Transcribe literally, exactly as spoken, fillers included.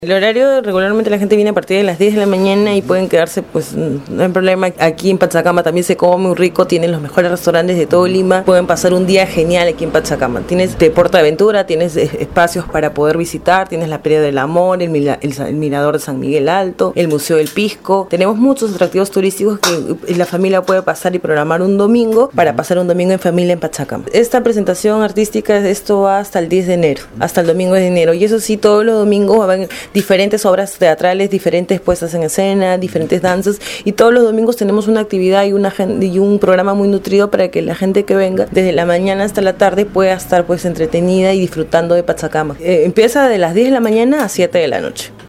El horario, regularmente la gente viene a partir de las diez de la mañana y pueden quedarse, pues no hay problema. Aquí en Pachacama también se come muy rico, tienen los mejores restaurantes de todo Lima, pueden pasar un día genial aquí en Pachacama. Tienes de Portaventura, tienes espacios para poder visitar, tienes la Feria del Amor, el, mila, el, el Mirador de San Miguel Alto, el Museo del Pisco. Tenemos muchos atractivos turísticos que la familia puede pasar y programar un domingo para pasar un domingo en familia en Pachacama. Esta presentación artística, esto va hasta el diez de enero, hasta el domingo de enero, y eso sí, todos los domingos van a haber diferentes obras teatrales, diferentes puestas en escena, diferentes danzas, y todos los domingos tenemos una actividad y, una, y un programa muy nutrido para que la gente que venga desde la mañana hasta la tarde pueda estar pues entretenida y disfrutando de Pachacama. Eh, empieza de las diez de la mañana a siete de la noche.